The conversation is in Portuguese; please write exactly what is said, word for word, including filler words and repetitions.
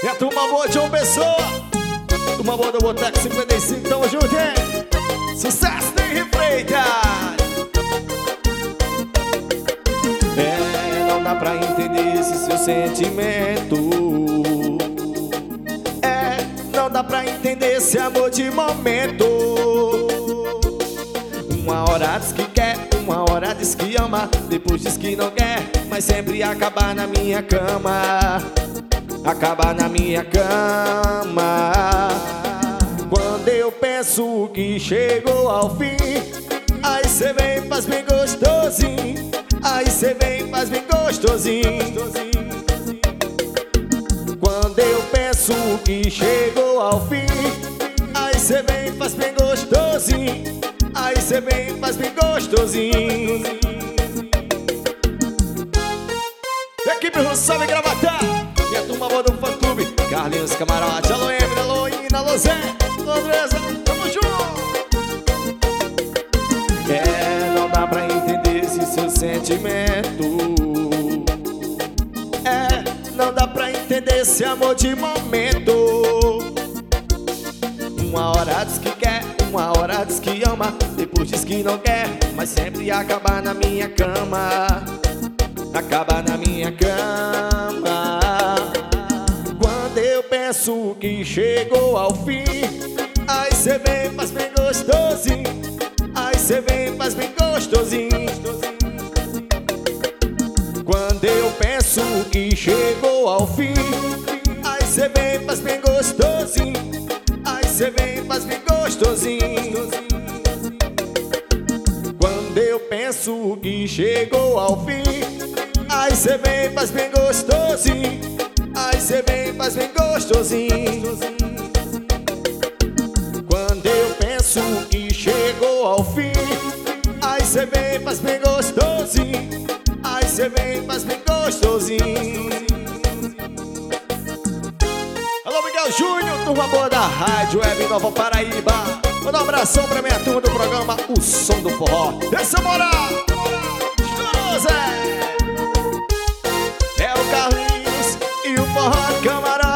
E a turma boa de uma pessoa. Turma boa do Boteco cinquenta e cinco, tamo junto, hein? Sucesso tem Freitas. É, não dá pra entender esse seu sentimento. É, não dá pra entender esse amor de momento. Uma hora diz que quer, uma hora diz que ama, depois diz que não quer, mas sempre acaba na minha cama. Acaba na minha cama. Quando eu penso que chegou ao fim, aí cê vem e faz bem gostosinho. Aí cê vem e faz bem gostosinho. Quando eu penso que chegou ao fim, aí cê vem e faz bem gostosinho. Aí cê vem e faz bem gostosinho. Equipe Rossal e Gravatá, minha turma boa do fã clube, Carlinhos Camarote, alô Emily, alô Ina, alô Zé, alô Andresa, tamo junto. É, não dá pra entender esse seu sentimento. É, não dá pra entender esse amor de momento. Uma hora diz que quer, uma hora diz que ama, depois diz que não quer, mas sempre acaba na minha cama. Acaba na minha cama. Quando eu penso que chegou ao fim, aí cê vem e faz bem gostosinho. Aí cê vem e faz bem gostosinho. Quando eu penso que chegou ao fim, aí cê vem e faz bem gostosinho. Aí cê vem e faz bem gostosinho. Quando eu penso que chegou ao fim, aí cê vem e faz bem gostosinho. Aí cê vem e faz bem gostosinho. Quando eu penso que chegou ao fim, aí cê vem e faz bem gostosinho. Aí cê vem e faz bem gostosinho. Alô Miguel Júnior, turma boa da Rádio Web Nova Paraíba. Manda um abração pra minha turma do programa O Som do Forró. Essa moral, estourou, Zé. É o Carlinhos e o Forró Camarão.